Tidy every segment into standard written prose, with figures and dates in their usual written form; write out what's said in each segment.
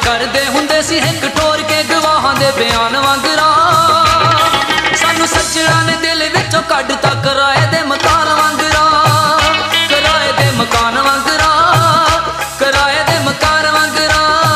करदे हुंदे सी हिक ठोर के गवाहां दे बयान वांगरा। सानू सज्जणा ने दिल विचों कढता किराए दे मकान वांगरा, किराए दे मकान वांगरा, किराए दे मकान वांगरा।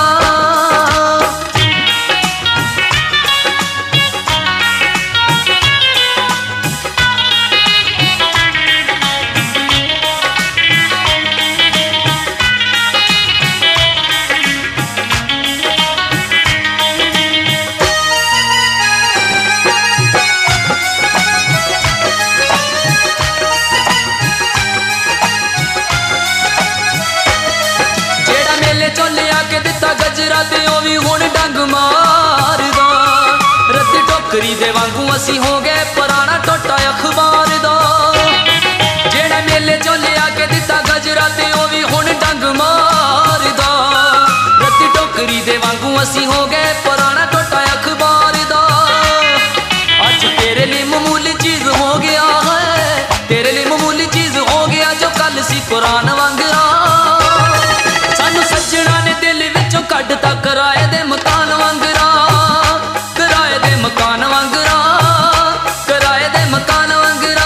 गजरा ते ओ भी हुण डंग मारदा, रद्दी टोकरी दे वांगू असी हो गए पुराना टोटा अखबार दा। जेड़ा मेले चों लिया के दिता गजरा ते ओ भी हुण डंग मारदा, रद्दी टोकरी दे वांगू असी हो गए पुराना टोटा अखबार दा। अज तेरे लिए मामूली चीज हो गया है, तेरे लिए मामूली चीज हो गया जो कल सी पुरान वांगरा। सानू सज्जणा ने दिल विचों कढता किराए दे मकान वांगरा, किराए दे मकान वांगरा, किराए दे मकान वांगरा।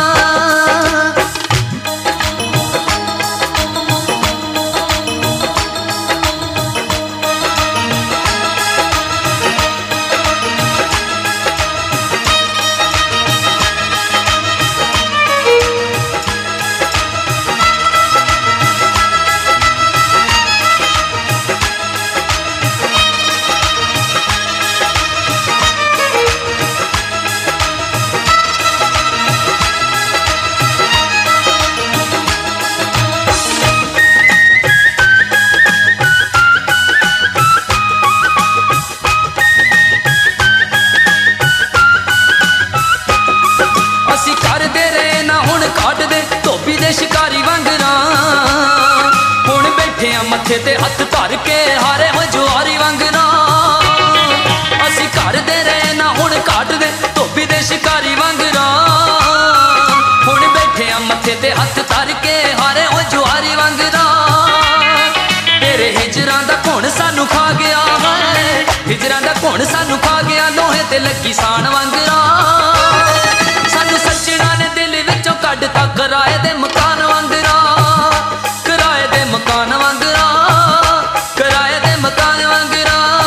शिकारी वांगरा हुण बैठे मत्थे ते हथ धर के हारे हो जुआरी वांगरा। असी करदे रहे ना हुण काटदे धोबी दे शिकारी वांगरा, हुण बैठे मत्थे ते हथ धर के हारे हो जुआरी वांगरा। तेरे हिजरां दा घुण सानू खा गया है, हिजरां दा घुण सानू खा गया लोहे ते लगी सान वांगरा। सानू सज्जणा ने दिल विचों कढता किराए दे मकान वांगरा, किराए दे मकान वांगरा, किराए दे मकान वांगरा।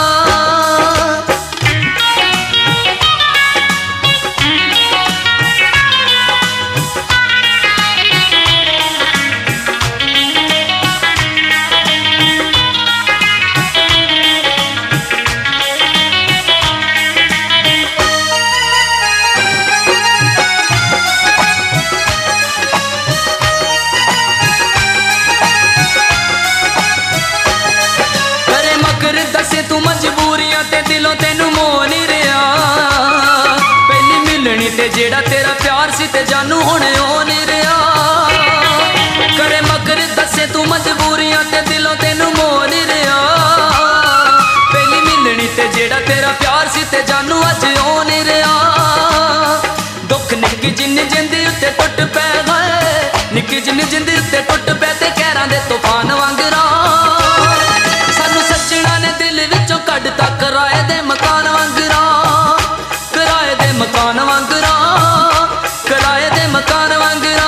तू मजबूरियां ते दिलों तेनू मोह नहीं रहा, पहली मिलनी ते जेड़ा तेरा प्यार सी ते जानू हुणे ओ नहीं रहा। करे मगर दसे तू मजबूरियां ते दिलों तेनू मोह नहीं रहा, पहली मिलनी ते जेड़ा तेरा प्यार सी ते जानू अज ओ नहीं रहा। दुख निक्की जिन्नी जिंदी उत्ते टुट पै गए, निक्की जिन्नी जिंदी उत्ते टुट पै ते कहरां दे तूफान वांगरा। सानू सज्जणा ने दिल विचों कढता किराए दे मकान वांगरा, किराए दे मकान वांगरा, किराए दे मकान वांगरा।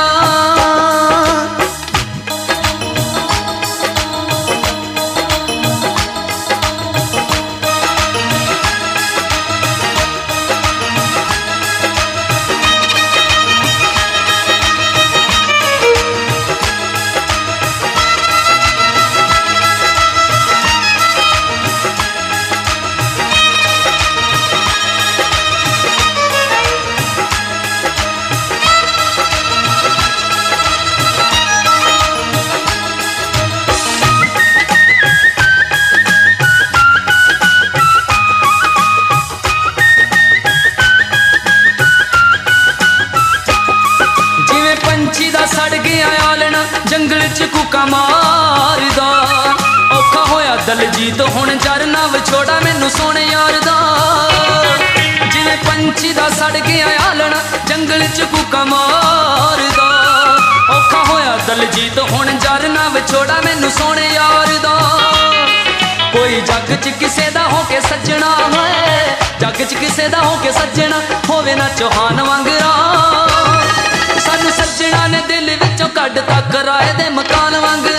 सड़ गया आलना जंगल च कूका मारदा, औखा होया दलजीत हुण जरना विछोड़ा मैनू सोने यार दा। जिवें पंछी दा सड़ गया आलना जंगल च कूका मारदा, औखा होया दलजीत हुण जरना विछोड़ा मैनू सोने यार दा। कोई जग च किसे दा हो के सज्जना है, जग च किसे दा हो के सज्जना होवे ना चौहान वांगरा। सानू सज्जना ने दिल विचों कड्डता किराए दे मकान वांगरा।